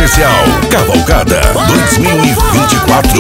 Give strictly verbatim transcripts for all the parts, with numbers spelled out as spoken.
Especial Cavalcada dois mil e vinte e quatro.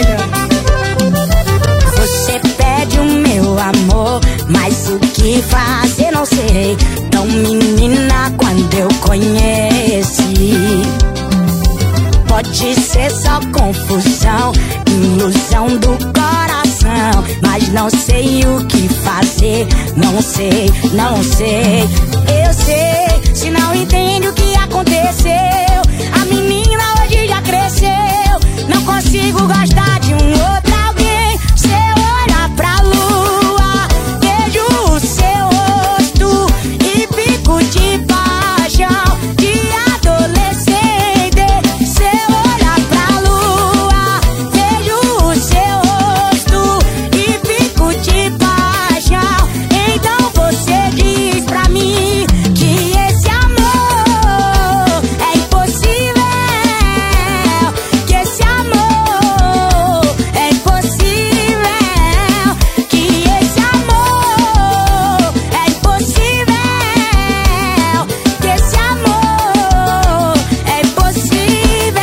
Você pede o meu amor, mas o que fazer não sei. Tão menina quando eu conheci. Pode ser só confusão, ilusão do coração, mas não sei o que fazer. Não sei, não sei. Eu sei, se não entende o que aconteceu. A menina hoje já cresceu. Não consigo gostar de um outro alguém. Se eu olhar pra lua, vejo o seu rosto e fico de paixão de adolescente. Se eu olhar pra lua, vejo o seu rosto e fico de paixão. Então você diz pra mim que esse amor é impossível, que esse amor é impossível, que esse amor é impossível, que esse amor é impossível.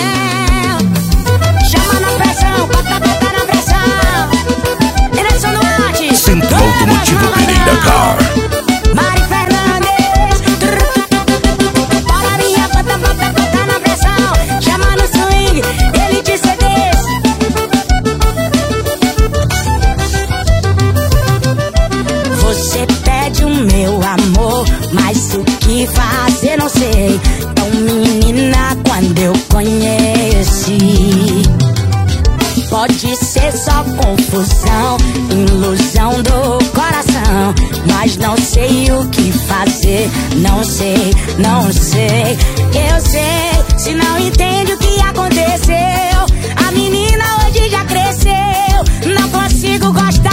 Chama na pressão, bota, bota na pressão. Direção no arte. Centro Automotivo Pereira Car. Mari Fernandes. Bola minha, bota, bota, bota na pressão. Chama no swing, Elite C Ds. Você pede o meu amor, mas o que fazer não sei. Tão menina quando eu conheci. Pode ser só confusão, ilusão do coração, mas não sei o que fazer. Não sei, não sei. Eu sei, se não entende o que aconteceu. A menina hoje já cresceu. Não consigo gostar